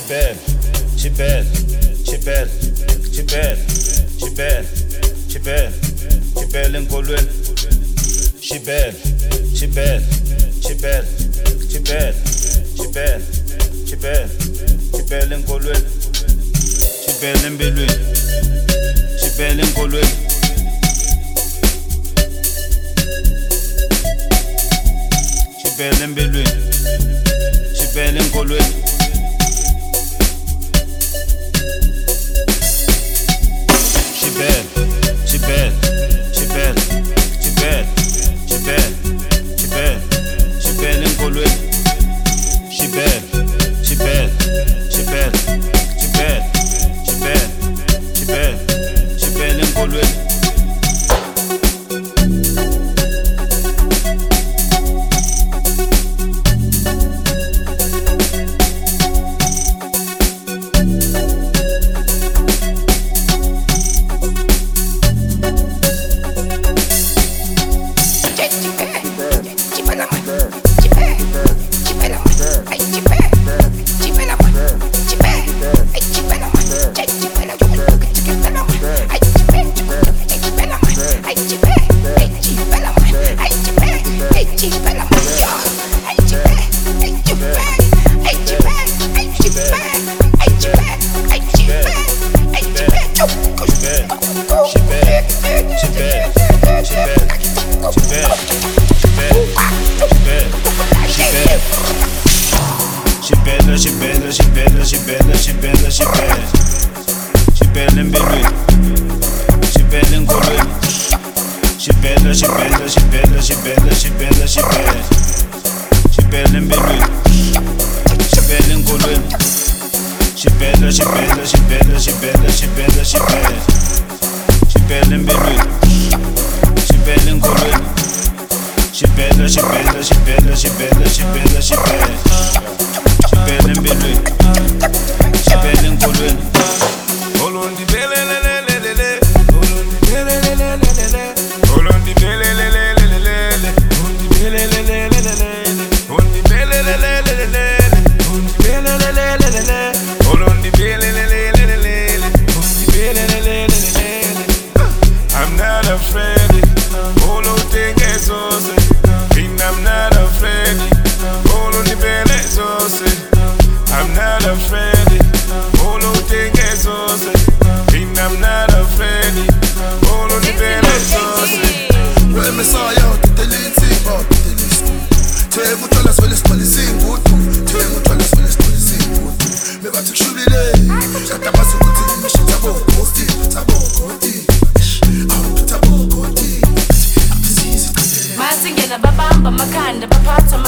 bad, she bad, she bad, she bad, she bad, she bad, she bad enkolweni. She bad, she bad, she bad, she bad, she bad, she bad, she bad enkolweni. She bad empilweni, she bad enkolweni. She bad empilweni, she bad enkolweni. She bad, she bad, she bad, she bad, she bad, she bad, she bad enkolweni. She bad, she bad, she bad, she bad, she bad, she bad, she bad enkolweni. She bad, she bad, she bad, she bad, she bad. She bad empilweni, she bad enkolweni. She bad, she bad, she bad, she bad, she bad, she bad. She bad empilweni, she bad enkolweni. She bad, she bad, she bad, she bad, she bad, she bad. She bad empilweni, she bad enkolweni. She bad, she bad, she bad, she bad, she bad, she bad. She bad empilweni, she bad enkolweni. Olondi belelelelele, olondi belelelelele, olondi belelelelele, olondi belelelelele, olondi belelelelele, olondi belelelelele, olondi belelelelele, olondi belelelelele. I'm not afraid, olo tengesose, I'm not afraid, olondi belezose. I'm not afraid, olo tengesose, I'm not afraid, olondi belezose. Le Messiah, t'es l'insigne, t'es l'insigne. T'es mucho las veces con el singutu, t'es mucho las veces con el singutu. Me va a t'exclubile, ya te paso con ti, me shit tabo kosti, tabo kosti, tabo kosti. Masingena babamba makanda baphatha